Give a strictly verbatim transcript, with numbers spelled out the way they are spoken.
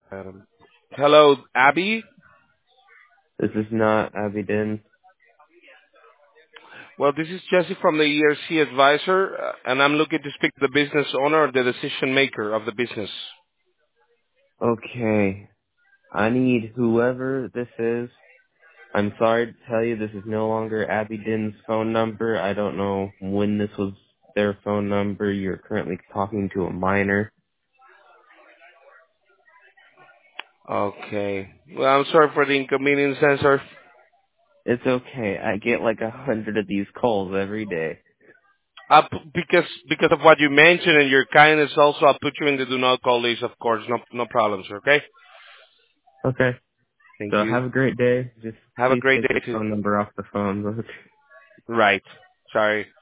Um, hello, Abby. This is not Abidin. Well, this is Jesse from the E R C Advisor, uh, and I'm looking to speak to the business owner or the decision maker of the business. Okay. I need whoever this is. I'm sorry to tell you this is no longer Abidin's phone number. I don't know when this was their phone number. You're currently talking to a minor. Okay. Well, I'm sorry for the inconvenience, sir. It's okay. I get like a hundred of these calls every day. Uh, p- because because of what you mentioned and your kindness, also I'll put you in the do not call list, of course. No no problems. Okay. Okay. Thank So you. have a great day. Just Have a please great take day this too. phone number off the phone. Right. Sorry.